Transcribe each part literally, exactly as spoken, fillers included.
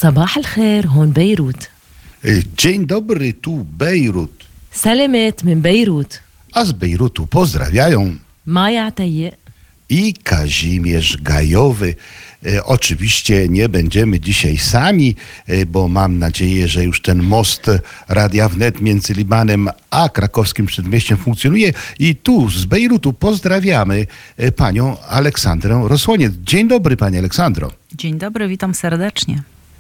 صباح الخير، هون بيروت. Dzień dobry, tu Bejrut. سلامات من بيروت. A z Bejrutu pozdrawiają مايا عتيق i Kazimierz Gajowy. E, oczywiście nie będziemy dzisiaj sami, e, bo mam nadzieję, że już ten most Radia Wnet między Libanem a krakowskim Przedmieściem funkcjonuje. I tu z Bejrutu pozdrawiamy e, panią Aleksandrę Rosłoniec. Dzień dobry, pani Aleksandro. Dzień dobry, witam serdecznie.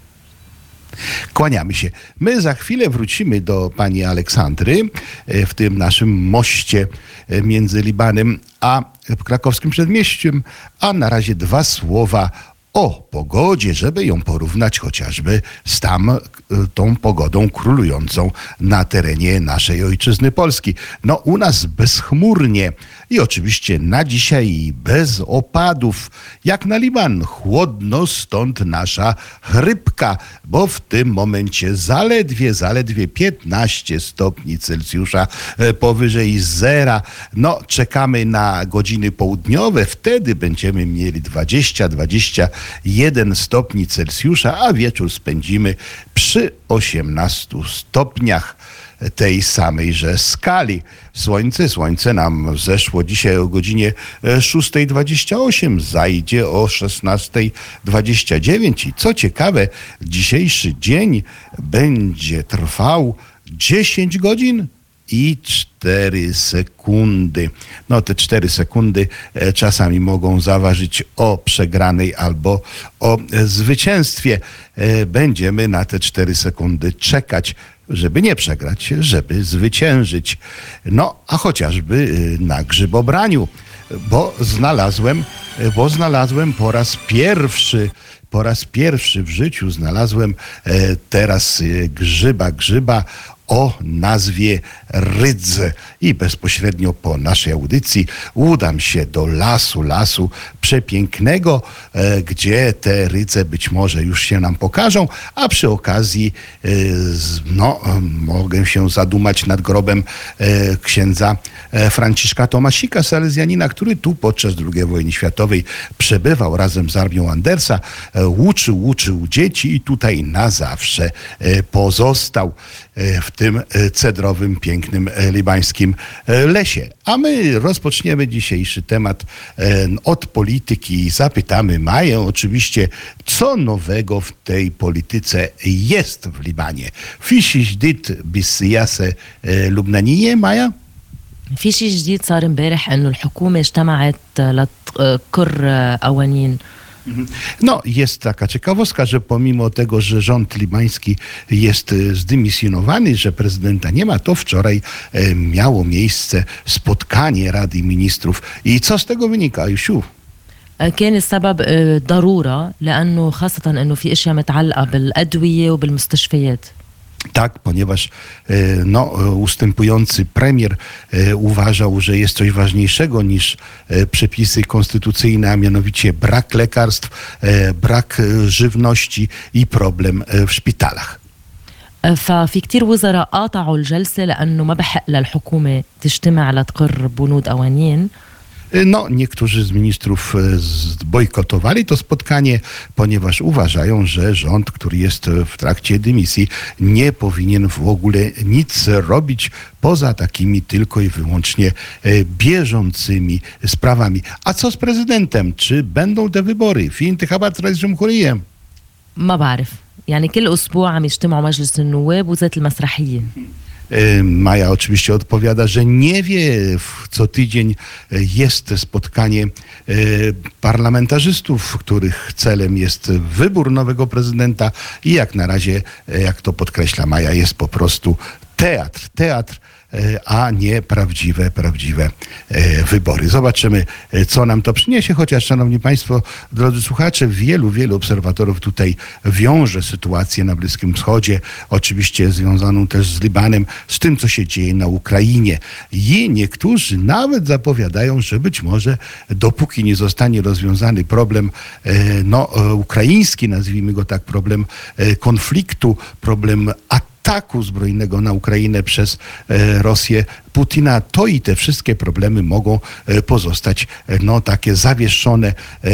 Kłaniamy się. My za chwilę wrócimy do pani Aleksandry e, w tym naszym moście e, między Libanem a krakowskim Przedmieściem, a na razie dwa słowa o pogodzie, żeby ją porównać chociażby z tam e, tą pogodą królującą na terenie naszej ojczyzny Polski. No u nas bezchmurnie i oczywiście na dzisiaj bez opadów. Jak na Liban, chłodno, stąd nasza chrypka, bo w tym momencie zaledwie, zaledwie piętnaście stopni Celsjusza e, powyżej zera. No czekamy na godziny południowe, wtedy będziemy mieli dwadzieścia do dwudziestu jeden stopni Celsjusza, a wieczór spędzimy przy osiemnastu stopniach tej samejże skali. Słońce, słońce nam zeszło dzisiaj o godzinie szósta dwadzieścia osiem, zajdzie o szesnasta dwadzieścia dziewięć i co ciekawe, dzisiejszy dzień będzie trwał dziesięć godzin i cztery sekundy. No te cztery sekundy e, czasami mogą zaważyć o przegranej albo o e, zwycięstwie. E, będziemy na te cztery sekundy czekać, żeby nie przegrać, żeby zwyciężyć. No a chociażby e, na grzybobraniu, bo znalazłem, e, bo znalazłem po raz pierwszy Po raz pierwszy w życiu znalazłem e, teraz e, grzyba, grzyba o nazwie rydz. I bezpośrednio po naszej audycji udam się do lasu, lasu przepięknego, e, gdzie te rydze być może już się nam pokażą, a przy okazji e, z, no, e, mogę się zadumać nad grobem e, księdza e, Franciszka Tomasika, salezjanina, który tu podczas drugiej wojny światowej przebywał razem z armią Andersa, e, uczył, uczył dzieci i tutaj na zawsze e, pozostał e, w tym cedrowym, pięknym libańskim lesie. A my rozpoczniemy dzisiejszy temat od polityki i zapytamy Maję oczywiście, co nowego w tej polityce jest w Libanie. فيش جديد بالسياسة اللبنانية Maja? في شيء جديد صار امبارح انه الحكومة اجتمعت لتقر قوانين. No, jest taka ciekawostka, że pomimo tego, że rząd libański jest zdymisjonowany, że prezydenta nie ma, to wczoraj e, miało miejsce spotkanie Rady Ministrów. I co z tego wynika, Jusiu? كان السبب ضرورة لأنه خاصة أنه في أشياء متعلقة بالأدوية وبالمستشفيات. Tak, ponieważ e, no, ustępujący premier e, uważał, że jest coś ważniejszego niż e, przepisy konstytucyjne, a mianowicie brak lekarstw, e, brak e, żywności i problem e, w szpitalach. ففي كتير وزراء قاطعوا الجلسة لأنه ما بحق للحكومة تجتمع لتقر بنود قوانين. No, niektórzy z ministrów zbojkotowali to spotkanie, ponieważ uważają, że rząd, który jest w trakcie dymisji, nie powinien w ogóle nic robić poza takimi tylko i wyłącznie bieżącymi sprawami. A co z prezydentem? Czy będą te wybory? في انتخابات رئيس جمهورية؟ ما بعرف، يعني كل أسبوع عم يجتمعوا مجلس النواب وزات المسرحية. Maja oczywiście odpowiada, że nie wie, co tydzień jest spotkanie parlamentarzystów, których celem jest wybór nowego prezydenta i jak na razie, jak to podkreśla Maja, jest po prostu teatr, teatr, a nie prawdziwe, prawdziwe wybory. Zobaczymy, co nam to przyniesie, chociaż, szanowni państwo, drodzy słuchacze, wielu, wielu obserwatorów tutaj wiąże sytuację na Bliskim Wschodzie, oczywiście związaną też z Libanem, z tym, co się dzieje na Ukrainie. I niektórzy nawet zapowiadają, że być może dopóki nie zostanie rozwiązany problem no, ukraiński, nazwijmy go tak, problem konfliktu, problem ataku, ataku zbrojnego na Ukrainę przez e, Rosję, Putina, to i te wszystkie problemy mogą pozostać no, takie zawieszone,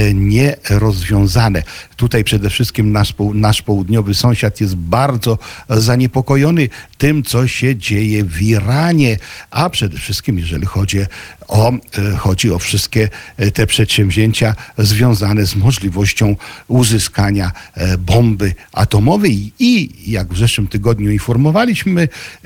nierozwiązane. Tutaj przede wszystkim nasz, nasz południowy sąsiad jest bardzo zaniepokojony tym, co się dzieje w Iranie, a przede wszystkim jeżeli chodzi o, chodzi o wszystkie te przedsięwzięcia związane z możliwością uzyskania bomby atomowej i jak w zeszłym tygodniu informowaliśmy,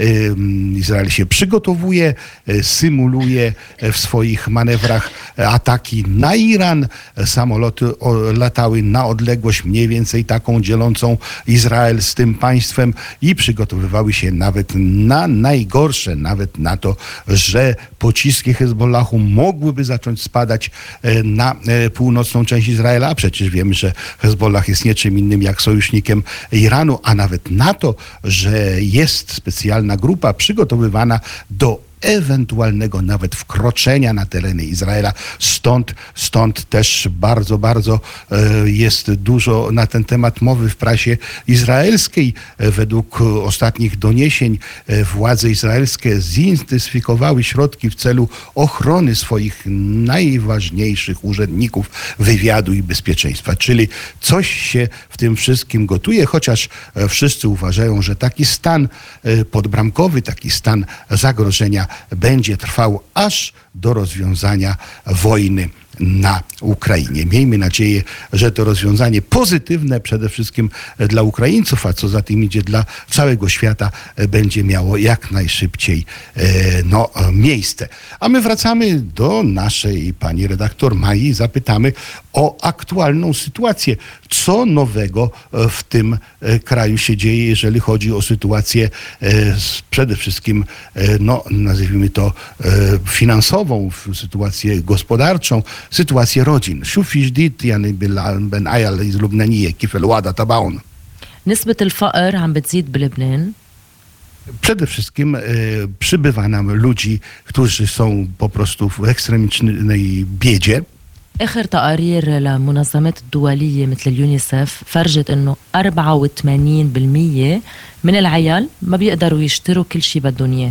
Izrael się przygotowuje, symuluje w swoich manewrach ataki na Iran. Samoloty latały na odległość mniej więcej taką dzielącą Izrael z tym państwem i przygotowywały się nawet na najgorsze, nawet na to, że pociski Hezbollahu mogłyby zacząć spadać na północną część Izraela, a przecież wiemy, że Hezbollah jest niczym innym jak sojusznikiem Iranu, a nawet na to, że jest specjalna grupa przygotowywana do ewentualnego nawet wkroczenia na tereny Izraela. Stąd, stąd też bardzo, bardzo e, jest dużo na ten temat mowy w prasie izraelskiej. E, według ostatnich doniesień e, władze izraelskie zintensyfikowały środki w celu ochrony swoich najważniejszych urzędników wywiadu i bezpieczeństwa. Czyli coś się w tym wszystkim gotuje, chociaż e, wszyscy uważają, że taki stan e, podbramkowy, taki stan zagrożenia będzie trwał aż do rozwiązania wojny na Ukrainie. Miejmy nadzieję, że to rozwiązanie pozytywne przede wszystkim dla Ukraińców, a co za tym idzie dla całego świata, będzie miało jak najszybciej no, miejsce. A my wracamy do naszej pani redaktor Mai i zapytamy o aktualną sytuację. Co nowego w tym kraju się dzieje, jeżeli chodzi o sytuację przede wszystkim, no, nazwijmy to finansową, sytuację gospodarczą, sytuację rodzin. شو في جديد يعني بالبناية اللبنانية كيف الوضع تبعهم؟ نسبة الفقر عم بتزيد بلبنان. Przede wszystkim e, przybywa nam ludzi, którzy są po prostu w ekstremicznej biedzie. آخر تقارير للمنظمات الدولية مثل اليونيسف فرجت إنه أربعة وثمانين بالمية من العيال ما بيقدروا يشتروا كل شيء بدهم إياه.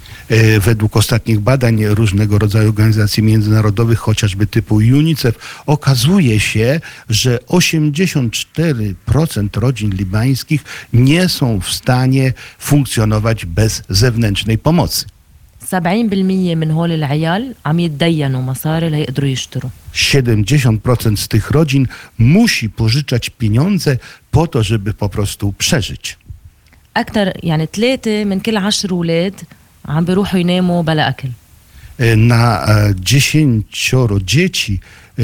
Według ostatnich badań różnego rodzaju organizacji międzynarodowych, chociażby typu UNICEF, okazuje się, że osiemdziesiąt cztery procent rodzin libańskich nie są w stanie funkcjonować bez zewnętrznej pomocy. سبعين بالمية من هول العيال عم يتدينوا مصاري ليقدروا يشتروا. siedemdziesiąt procent z tych rodzin musi pożyczać pieniądze po to, żeby po prostu przeżyć. أكثر يعني ثلاثة من كل عشر أولاد عم بيروحوا يناموا بلا أكل. Na dziesięcioro dzieci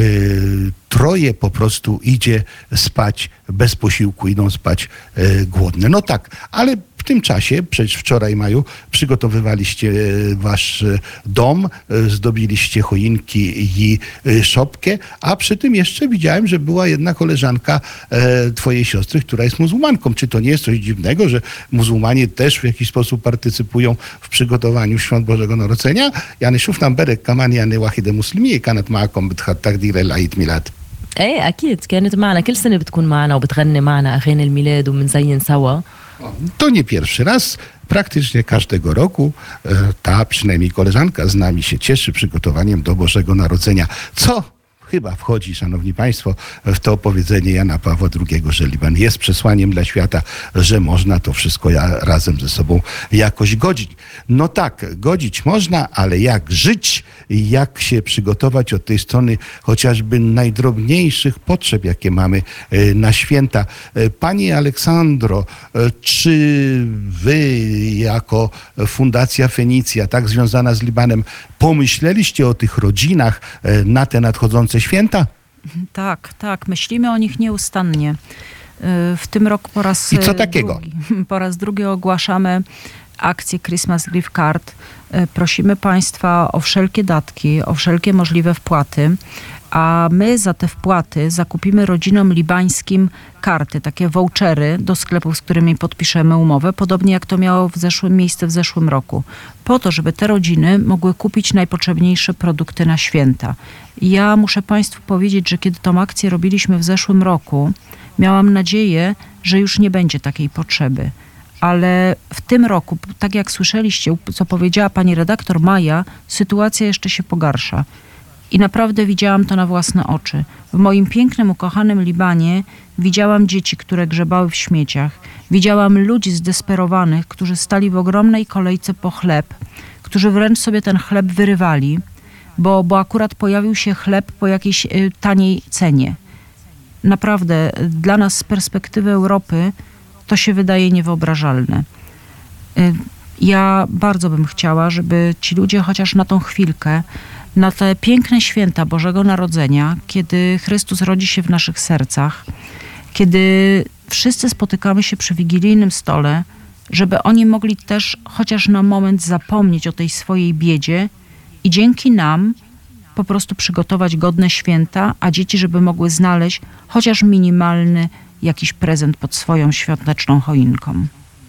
troje po prostu idzie spać bez posiłku, idą spać głodne. No tak, ale w tym czasie, przecież wczoraj Maju, przygotowywaliście wasz dom, zdobiliście choinki i szopkę, a przy tym jeszcze widziałem, że była jedna koleżanka twojej siostry, która jest muzułmanką. Czy to nie jest coś dziwnego, że muzułmanie też w jakiś sposób partycypują w przygotowaniu Świąt Bożego Narodzenia? Yani شوفنا امبارح كمان يعني واحدة مسلمية كانت معكم بتقدير العيد ميلاد. ايه اكيد كانت معنا كل سنه بتكون معنا وبتغني معنا اغاني الميلاد وبنزين سوا. To nie pierwszy raz. Praktycznie każdego roku ta przynajmniej koleżanka z nami się cieszy przygotowaniem do Bożego Narodzenia. Co chyba wchodzi, szanowni państwo, w to powiedzenie Jana Pawła drugiego, że Liban jest przesłaniem dla świata, że można to wszystko razem ze sobą jakoś godzić. No tak, godzić można, ale jak żyć, jak się przygotować od tej strony chociażby najdrobniejszych potrzeb, jakie mamy na święta. Pani Aleksandro, czy wy jako Fundacja Fenicja, tak związana z Libanem, pomyśleliście o tych rodzinach na te nadchodzące święta? Tak, tak. Myślimy o nich nieustannie. W tym roku po raz I co takiego? drugi, po raz drugi ogłaszamy akcję Christmas Gift Card. Prosimy Państwa o wszelkie datki, o wszelkie możliwe wpłaty, a my za te wpłaty zakupimy rodzinom libańskim karty, takie vouchery do sklepów, z którymi podpiszemy umowę, podobnie jak to miało w zeszłym miejsce w zeszłym roku, po to, żeby te rodziny mogły kupić najpotrzebniejsze produkty na święta. I ja muszę Państwu powiedzieć, że kiedy tą akcję robiliśmy w zeszłym roku, miałam nadzieję, że już nie będzie takiej potrzeby. Ale w tym roku, tak jak słyszeliście, co powiedziała pani redaktor Maja, sytuacja jeszcze się pogarsza. I naprawdę widziałam to na własne oczy. W moim pięknym, ukochanym Libanie widziałam dzieci, które grzebały w śmieciach. Widziałam ludzi zdesperowanych, którzy stali w ogromnej kolejce po chleb, którzy wręcz sobie ten chleb wyrywali, bo, bo akurat pojawił się chleb po jakiejś y, taniej cenie. Naprawdę, dla nas z perspektywy Europy to się wydaje niewyobrażalne. Y, ja bardzo bym chciała, żeby ci ludzie chociaż na tą chwilkę, na te piękne święta Bożego Narodzenia, kiedy Chrystus rodzi się w naszych sercach, kiedy wszyscy spotykamy się przy wigilijnym stole, żeby oni mogli też chociaż na moment zapomnieć o tej swojej biedzie i dzięki nam po prostu przygotować godne święta, a dzieci, żeby mogły znaleźć chociaż minimalny jakiś prezent pod swoją świąteczną choinką.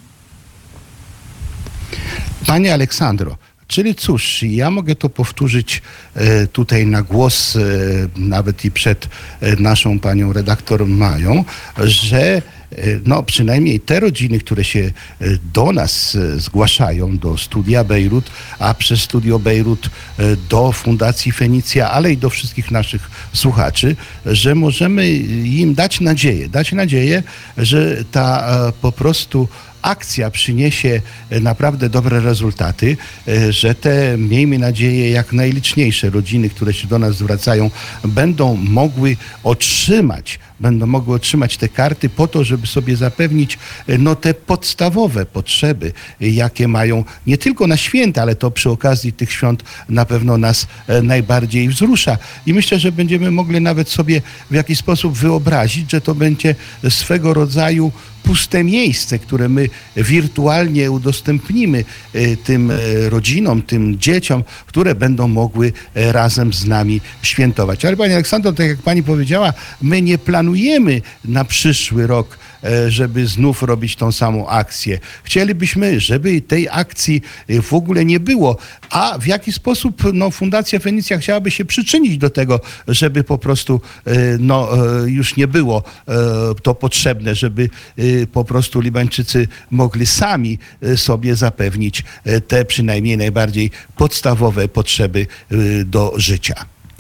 Panie Aleksandro, czyli cóż, ja mogę to powtórzyć e, tutaj na głos, e, nawet i przed e, naszą panią redaktor Mają, że e, no przynajmniej te rodziny, które się e, do nas e, zgłaszają, do Studia Bejrut, a przez Studio Bejrut e, do Fundacji Fenicja, ale i do wszystkich naszych słuchaczy, że możemy im dać nadzieję, dać nadzieję, że ta e, po prostu akcja przyniesie naprawdę dobre rezultaty, że te, miejmy nadzieję, jak najliczniejsze rodziny, które się do nas zwracają, będą mogły otrzymać, będą mogły otrzymać te karty po to, żeby sobie zapewnić no, te podstawowe potrzeby, jakie mają nie tylko na święta, ale to przy okazji tych świąt na pewno nas najbardziej wzrusza. I myślę, że będziemy mogli nawet sobie w jakiś sposób wyobrazić, że to będzie swego rodzaju puste miejsce, które my wirtualnie udostępnimy tym rodzinom, tym dzieciom, które będą mogły razem z nami świętować. Ale Pani Aleksandro, tak jak Pani powiedziała, my nie planujemy na przyszły rok, żeby znów robić tą samą akcję. Chcielibyśmy, żeby tej akcji w ogóle nie było. A w jaki sposób no, Fundacja Fenicja chciałaby się przyczynić do tego, żeby po prostu no, już nie było to potrzebne, żeby po prostu Libańczycy mogli sami sobie zapewnić te przynajmniej najbardziej podstawowe potrzeby do życia.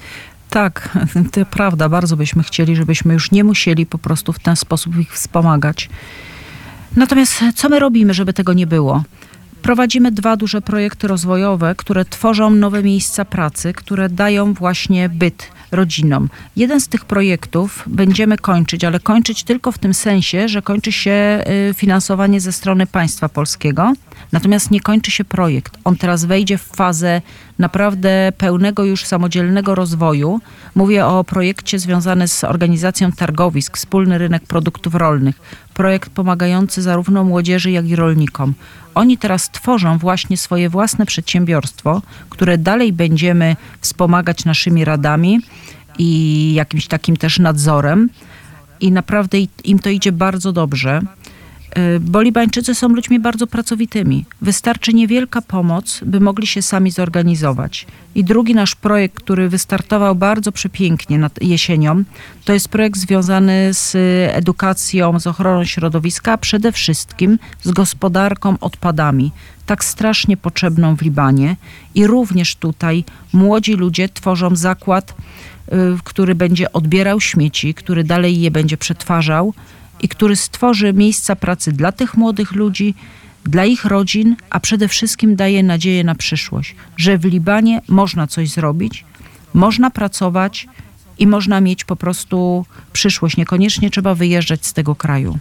Tak, to prawda. Bardzo byśmy chcieli, żebyśmy już nie musieli po prostu w ten sposób ich wspomagać. Natomiast co my robimy, żeby tego nie było? Prowadzimy dwa duże projekty rozwojowe, które tworzą nowe miejsca pracy, które dają właśnie byt rodzinom. Jeden z tych projektów będziemy kończyć, ale kończyć tylko w tym sensie, że kończy się finansowanie ze strony państwa polskiego, natomiast nie kończy się projekt. On teraz wejdzie w fazę naprawdę pełnego już samodzielnego rozwoju. Mówię o projekcie związanym z organizacją targowisk, wspólny rynek produktów rolnych. Projekt pomagający zarówno młodzieży, jak i rolnikom. Oni teraz tworzą właśnie swoje własne przedsiębiorstwo, które dalej będziemy wspomagać naszymi radami i jakimś takim też nadzorem. I naprawdę im to idzie bardzo dobrze, bo Libańczycy są ludźmi bardzo pracowitymi. Wystarczy niewielka pomoc, by mogli się sami zorganizować. I drugi nasz projekt, który wystartował bardzo przepięknie nad jesienią, to jest projekt związany z edukacją, z ochroną środowiska, a przede wszystkim z gospodarką odpadami, tak strasznie potrzebną w Libanie. I również tutaj młodzi ludzie tworzą zakład, który będzie odbierał śmieci, który dalej je będzie przetwarzał, i który stworzy miejsca pracy dla tych młodych ludzi, dla ich rodzin, a przede wszystkim daje nadzieję na przyszłość, że w Libanie można coś zrobić, można pracować i można mieć po prostu przyszłość. Niekoniecznie trzeba wyjeżdżać z tego kraju.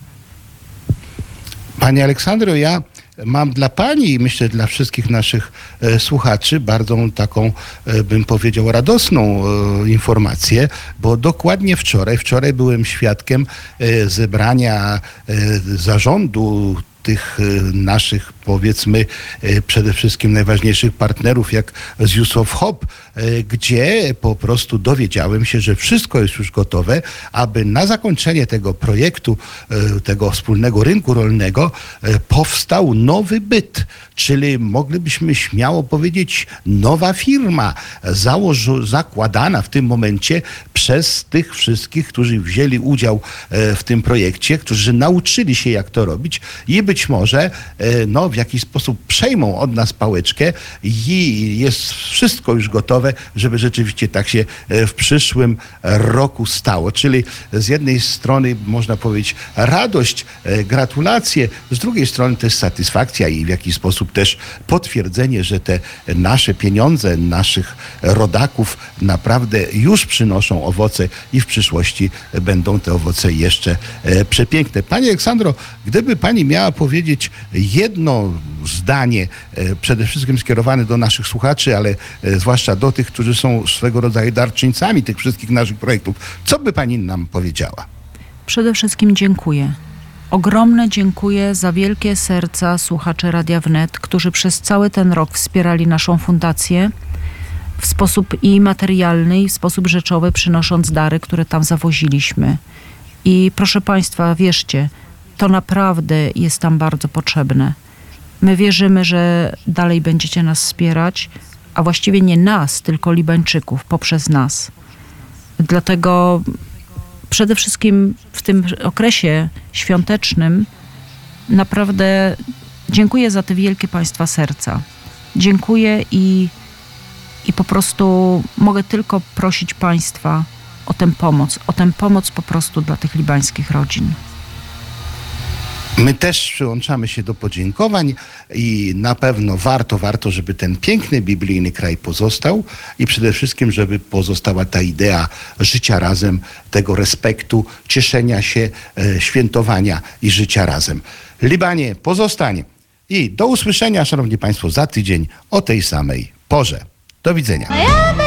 Pani Aleksandro, ja mam dla Pani i myślę dla wszystkich naszych e, słuchaczy bardzo taką, e, bym powiedział, radosną e, informację, bo dokładnie wczoraj, wczoraj byłem świadkiem e, zebrania e, zarządu tych naszych, powiedzmy, przede wszystkim najważniejszych partnerów, jak z Youssef Hub, gdzie po prostu dowiedziałem się, że wszystko jest już gotowe, aby na zakończenie tego projektu, tego wspólnego rynku rolnego, powstał nowy byt, czyli moglibyśmy śmiało powiedzieć nowa firma, założu, zakładana w tym momencie przez tych wszystkich, którzy wzięli udział w tym projekcie, którzy nauczyli się, jak to robić i być być może no, w jakiś sposób przejmą od nas pałeczkę i jest wszystko już gotowe, żeby rzeczywiście tak się w przyszłym roku stało. Czyli z jednej strony można powiedzieć radość, gratulacje, z drugiej strony też satysfakcja i w jakiś sposób też potwierdzenie, że te nasze pieniądze, naszych rodaków naprawdę już przynoszą owoce i w przyszłości będą te owoce jeszcze przepiękne. Pani Aleksandro, gdyby pani miała powiedzieć jedno zdanie, przede wszystkim skierowane do naszych słuchaczy, ale zwłaszcza do tych, którzy są swego rodzaju darczyńcami tych wszystkich naszych projektów, co by pani nam powiedziała? Przede wszystkim dziękuję. Ogromne dziękuję za wielkie serca słuchaczy Radia Wnet, którzy przez cały ten rok wspierali naszą fundację w sposób i materialny, i w sposób rzeczowy, przynosząc dary, które tam zawoziliśmy. I proszę Państwa, wierzcie, to naprawdę jest tam bardzo potrzebne. My wierzymy, że dalej będziecie nas wspierać, a właściwie nie nas, tylko Libańczyków, poprzez nas. Dlatego przede wszystkim w tym okresie świątecznym naprawdę dziękuję za te wielkie Państwa serca. Dziękuję i, i po prostu mogę tylko prosić Państwa o tę pomoc, o tę pomoc po prostu dla tych libańskich rodzin. My też przyłączamy się do podziękowań i na pewno warto, warto, żeby ten piękny biblijny kraj pozostał i przede wszystkim, żeby pozostała ta idea życia razem, tego respektu, cieszenia się, e, świętowania i życia razem. Libanie, pozostań i do usłyszenia, szanowni państwo, za tydzień o tej samej porze. Do widzenia.